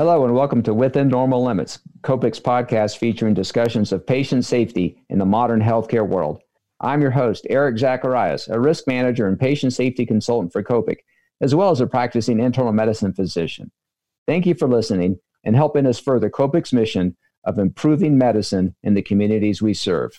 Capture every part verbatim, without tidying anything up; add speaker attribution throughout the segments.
Speaker 1: Hello and welcome to Within Normal Limits, Copic's podcast featuring discussions of patient safety in the modern healthcare world. I'm your host, Eric Zacharias, a risk manager and patient safety consultant for Copic, as well as a practicing internal medicine physician. Thank you for listening and helping us further Copic's mission of improving medicine in the communities we serve.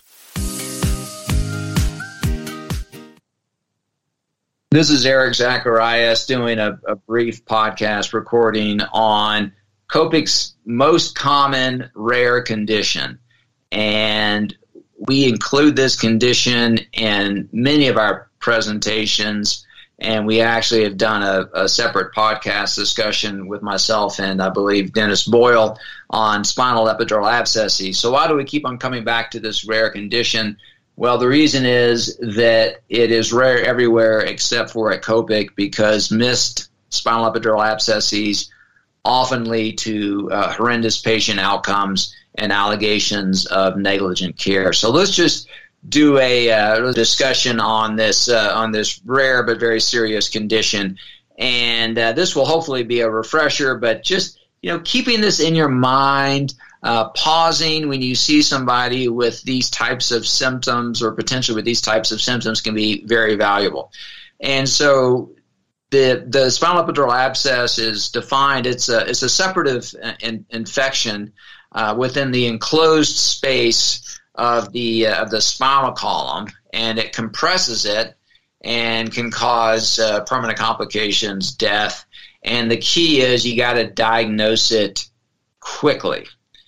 Speaker 2: This is Eric Zacharias doing a, a brief podcast recording on Copic's most common rare condition. And we include this condition in many of our presentations, and we actually have done a, a separate podcast discussion with myself and I believe Dennis Boyle on spinal epidural abscesses. So why do we keep on coming back to this rare condition? Well, the reason is that it is rare everywhere except for at Copic, because missed spinal epidural abscesses often lead to uh, horrendous patient outcomes and allegations of negligent care. So let's just do a uh, discussion on this uh, on this rare but very serious condition, and uh, this will hopefully be a refresher. But just you know, keeping this in your mind. Uh, pausing when you see somebody with these types of symptoms or potentially with these types of symptoms can be very valuable. And so the the spinal epidural abscess is defined. It's a, it's a separative in, infection uh, within the enclosed space of the, uh, of the spinal column, and it compresses it and can cause uh, permanent complications, death. And the key is you got to diagnose it quickly.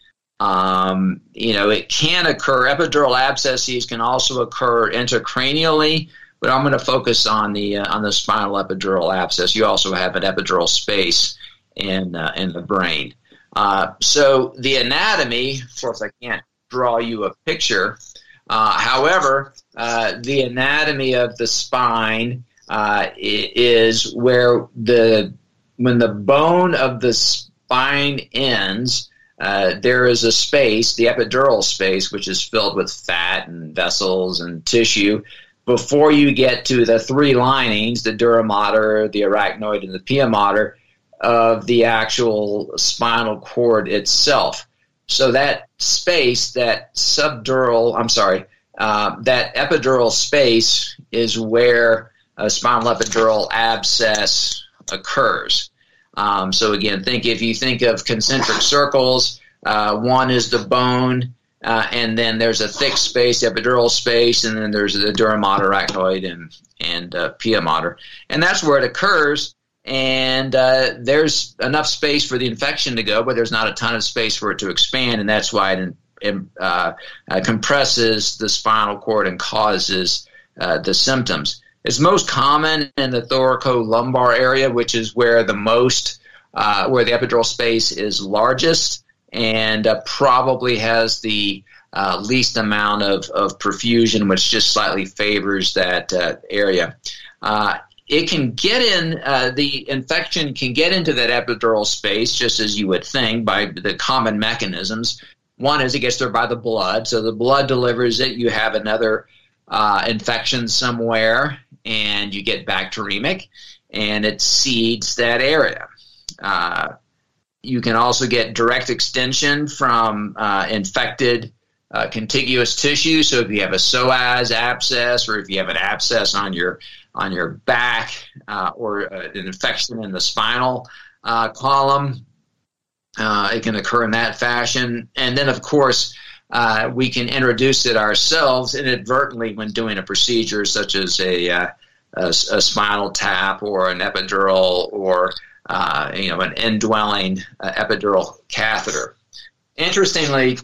Speaker 2: Um, you know, it can occur. Epidural abscesses can also occur intracranially, but I'm going to focus on the uh, on the spinal epidural abscess. You also have an epidural space in uh, in the brain. Uh, so the anatomy, of course, I can't draw you a picture. Uh, however, uh, the anatomy of the spine uh, is where the when the bone of the spine ends. Uh, there is a space, the epidural space, which is filled with fat and vessels and tissue, before you get to the three linings, the dura mater, the arachnoid, and the pia mater, of the actual spinal cord itself. So that space, that subdural, I'm sorry, uh, that epidural space is where a spinal epidural abscess occurs. Um, so again, think if you think of concentric circles, uh, one is the bone, uh, and then there's a thick space, the epidural space, and then there's the dura mater, arachnoid, and and uh, pia mater, and that's where it occurs. And uh, there's enough space for the infection to go, but there's not a ton of space for it to expand, and that's why it, it uh, uh, compresses the spinal cord and causes uh, the symptoms. It's most common in the thoracolumbar area, which is where the most, uh, where the epidural space is largest and uh, probably has the uh, least amount of, of perfusion, which just slightly favors that uh, area. Uh, it can get in, uh, the infection can get into that epidural space, just as you would think, by the common mechanisms. One is it gets there by the blood, so the blood delivers it. You have another uh, infection somewhere, and you get bacteremic, and it seeds that area. Uh, you can also get direct extension from uh, infected uh, contiguous tissue. So if you have a psoas abscess, or if you have an abscess on your on your back, uh, or uh, an infection in the spinal uh, column, uh, it can occur in that fashion. And then, of course, Uh, we can introduce it ourselves inadvertently when doing a procedure such as a, uh, a, a spinal tap or an epidural or uh, you know an indwelling uh, epidural catheter. Interestingly,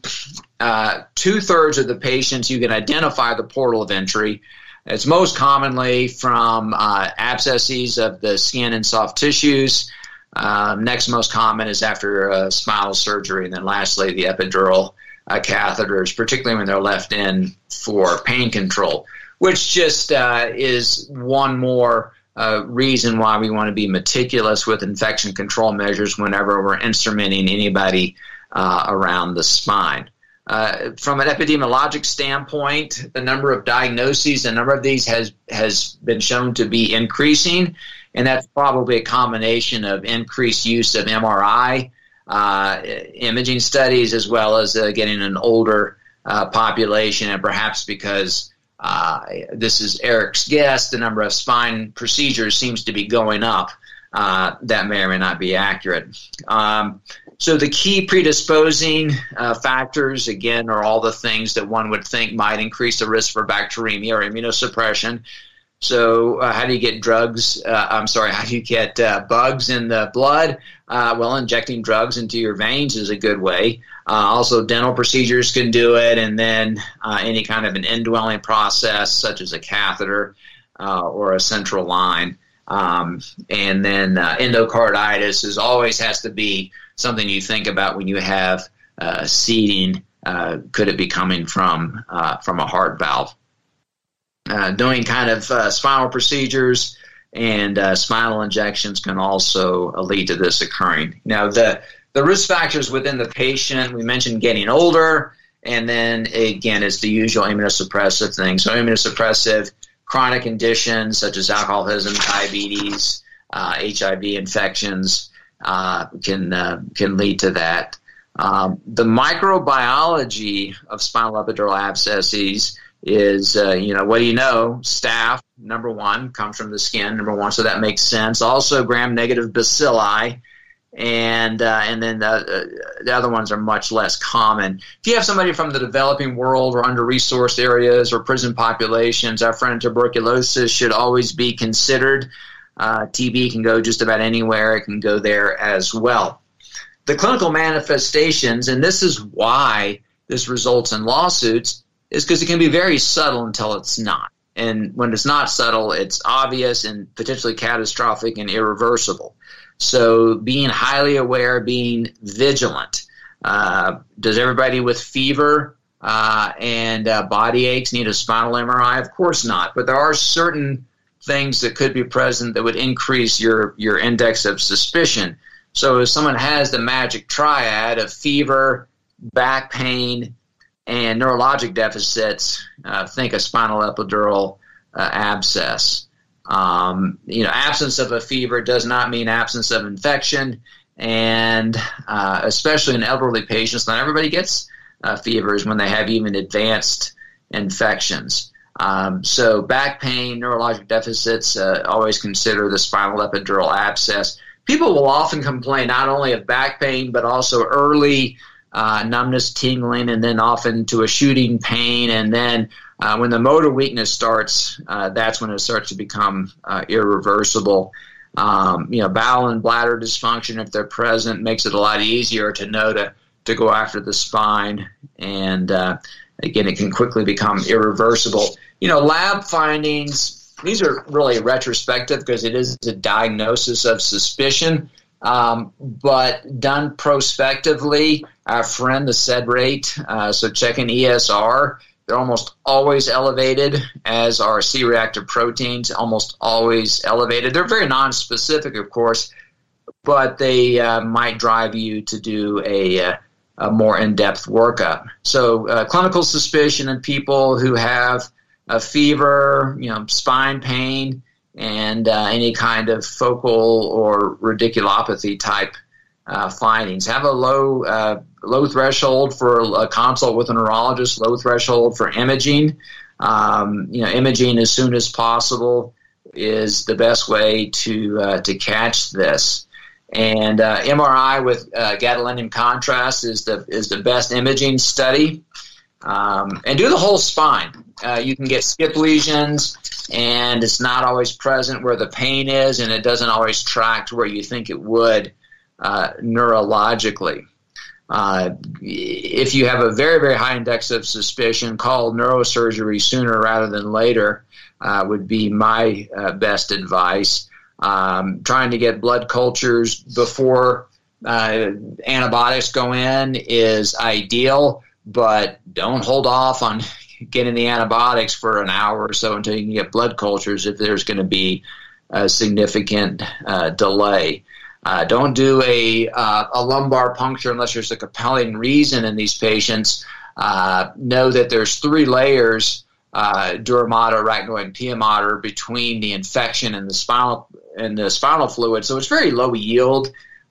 Speaker 2: uh, two-thirds of the patients you can identify the portal of entry. It's most commonly from uh, abscesses of the skin and soft tissues. Uh, next most common is after uh, spinal surgery, and then lastly the epidural Uh, catheters, particularly when they're left in for pain control, which just uh, is one more uh, reason why we want to be meticulous with infection control measures whenever we're instrumenting anybody uh, around the spine. Uh, from an epidemiologic standpoint, the number of diagnoses, the number of these has, has been shown to be increasing, and that's probably a combination of increased use of M R I uh, imaging studies, as well as uh, getting an older uh, population, and perhaps because uh, this is Eric's guess, the number of spine procedures seems to be going up. Uh, that may or may not be accurate. Um, so the key predisposing uh, factors, again, are all the things that one would think might increase the risk for bacteremia or immunosuppression. So uh, how do you get drugs? Uh, I'm sorry, how do you get uh, bugs in the blood? Uh, well, injecting drugs into your veins is a good way. Uh, also, dental procedures can do it, and then uh, any kind of an indwelling process, such as a catheter uh, or a central line. Um, and then uh, endocarditis is always has to be something you think about when you have uh, seeding. Uh, could it be coming from uh, from a heart valve? Uh, doing kind of uh, spinal procedures and uh, spinal injections can also uh, lead to this occurring. Now, the the risk factors within the patient, we mentioned getting older, and then again, it's the usual immunosuppressive things. So immunosuppressive chronic conditions such as alcoholism, diabetes, uh, H I V infections uh, can uh, can lead to that. Um, the microbiology of spinal epidural abscesses is, uh, you know, what do you know? Staph, number one, comes from the skin, number one, so that makes sense. Also, gram-negative bacilli, and uh, and then the, uh, the other ones are much less common. If you have somebody from the developing world or under-resourced areas or prison populations, our friend tuberculosis should always be considered. Uh, T B can go just about anywhere. It can go there as well. The clinical manifestations, and this is why this results in lawsuits, is because it can be very subtle until it's not. And when it's not subtle, it's obvious and potentially catastrophic and irreversible. So being highly aware, being vigilant. Uh, does everybody with fever uh, and uh, body aches need a spinal M R I? Of course not. But there are certain things that could be present that would increase your, your index of suspicion. So if someone has the magic triad of fever, back pain, and neurologic deficits, uh, think a spinal epidural uh, abscess. Um, you know, absence of a fever does not mean absence of infection, and uh, especially in elderly patients, not everybody gets uh, fevers when they have even advanced infections. Um, so back pain, neurologic deficits, uh, always consider the spinal epidural abscess. People will often complain not only of back pain, but also early Uh, numbness, tingling, and then often to a shooting pain. And then uh, when the motor weakness starts, uh, that's when it starts to become uh, irreversible. Um, you know, bowel and bladder dysfunction, if they're present, makes it a lot easier to know to, to go after the spine. And uh, again, it can quickly become irreversible. You know, lab findings, these are really retrospective because it is a diagnosis of suspicion. Um, but done prospectively, our friend, the SED rate, uh, so checking E S R, they're almost always elevated, as are C-reactive proteins, almost always elevated. They're very nonspecific, of course, but they uh, might drive you to do a, a, a more in-depth workup. So uh, clinical suspicion in people who have a fever, you know, spine pain, and uh, any kind of focal or radiculopathy type uh, findings. Have a low uh, low threshold for a consult with a neurologist, low threshold for imaging. Um, you know, imaging as soon as possible is the best way to uh, to catch this. And uh, M R I with uh, gadolinium contrast is the is the best imaging study. Um, and do the whole spine. Uh, you can get skip lesions, and it's not always present where the pain is, and it doesn't always track to where you think it would uh, neurologically. Uh, if you have a very, very high index of suspicion, call neurosurgery sooner rather than later uh, would be my uh, best advice. Um, trying to get blood cultures before uh, antibiotics go in is ideal, but don't hold off on getting the antibiotics for an hour or so until you can get blood cultures if there's going to be a significant uh, delay. Uh, don't do a, uh, a lumbar puncture unless there's a compelling reason in these patients. Uh, know that there's three layers, uh, dura mater, arachnoid, and pia mater, between the infection and the spinal and the spinal fluid. So it's very low yield.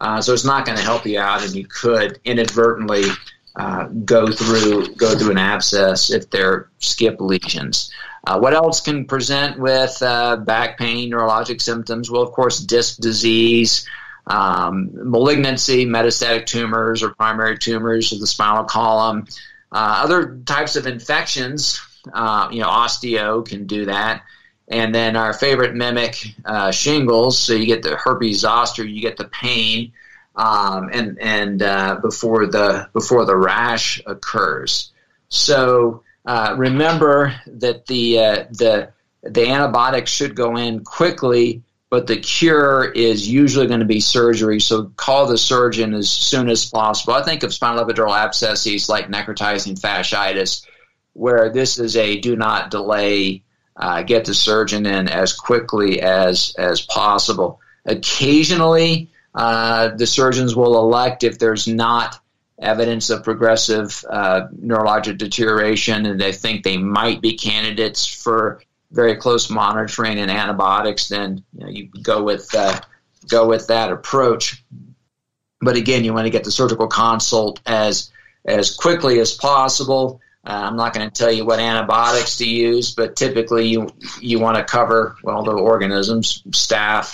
Speaker 2: Uh, so it's not going to help you out, and you could inadvertently uh, go through go through an abscess if they're skip lesions. Uh, what else can present with uh, back pain, neurologic symptoms? Well, of course, disc disease, um, malignancy, metastatic tumors or primary tumors of the spinal column. Uh, other types of infections, uh, you know, osteo can do that. And then our favorite mimic, uh, shingles. So you get the herpes zoster, you get the pain, um, and and uh, before the before the rash occurs. So Uh, remember that the uh, the the antibiotics should go in quickly, but the cure is usually going to be surgery. So call the surgeon as soon as possible. I think of spinal epidural abscesses like necrotizing fasciitis, where this is a do not delay. Uh, get the surgeon in as quickly as as possible. Occasionally, uh, the surgeons will elect, if there's not evidence of progressive uh, neurologic deterioration, and they think they might be candidates for very close monitoring and antibiotics, then you know, you go with uh, go with that approach. But again, you want to get the surgical consult as as quickly as possible. Uh, I'm not going to tell you what antibiotics to use, but typically you you want to cover well the organisms, staph,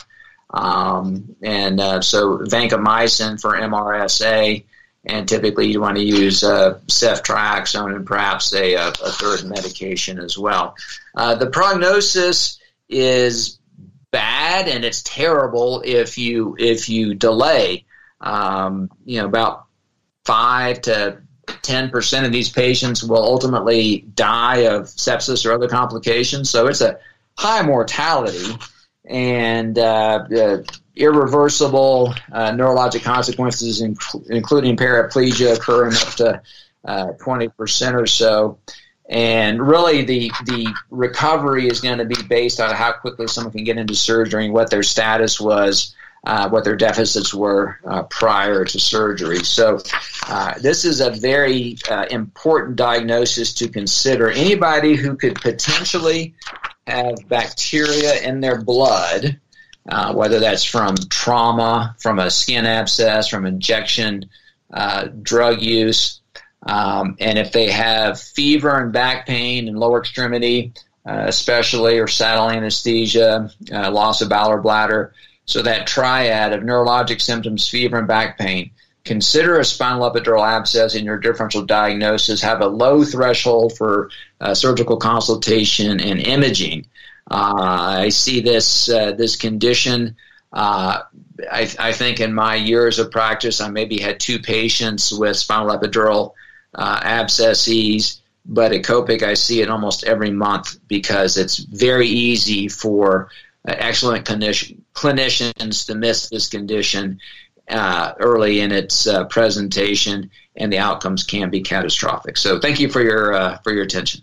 Speaker 2: um, and uh, so vancomycin for M R S A. And typically you want to use uh, ceftriaxone and perhaps a, a, a third medication as well. Uh, the prognosis is bad, and it's terrible if you if you delay. Um, you know, about five to ten percent of these patients will ultimately die of sepsis or other complications. So it's a high mortality and uh, uh, irreversible uh, neurologic consequences, inc- including paraplegia, occurring up to uh, twenty percent or so. And really the the recovery is going to be based on how quickly someone can get into surgery and what their status was, uh, what their deficits were uh, prior to surgery. So uh, this is a very uh, important diagnosis to consider. Anybody who could potentially have bacteria in their blood, Uh, whether that's from trauma, from a skin abscess, from injection, uh, drug use, um, and if they have fever and back pain and lower extremity, uh, especially, or saddle anesthesia, uh, loss of bowel or bladder, so that triad of neurologic symptoms, fever, and back pain, consider a spinal epidural abscess in your differential diagnosis. Have a low threshold for uh, surgical consultation and imaging. Uh, I see this uh, this condition. Uh, I, I think in my years of practice, I maybe had two patients with spinal epidural uh, abscesses, but at Copic, I see it almost every month because it's very easy for uh, excellent clinician, clinicians to miss this condition uh, early in its uh, presentation, and the outcomes can be catastrophic. So, thank you for your uh, for your attention.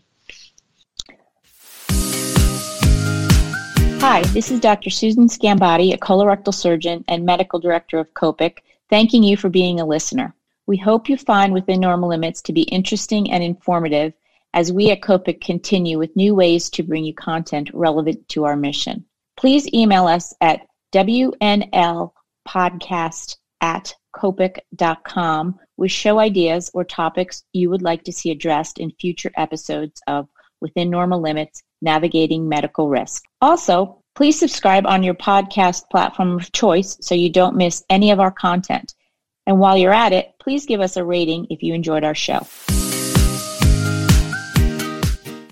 Speaker 3: Hi, this is Doctor Susan Scambati, a colorectal surgeon and medical director of Copic, thanking you for being a listener. We hope you find Within Normal Limits to be interesting and informative as we at Copic continue with new ways to bring you content relevant to our mission. Please email us at w n l podcast at copic dot com with show ideas or topics you would like to see addressed in future episodes of Within Normal Limits, Navigating Medical Risk. Also, please subscribe on your podcast platform of choice so you don't miss any of our content. And while you're at it, please give us a rating if you enjoyed our show.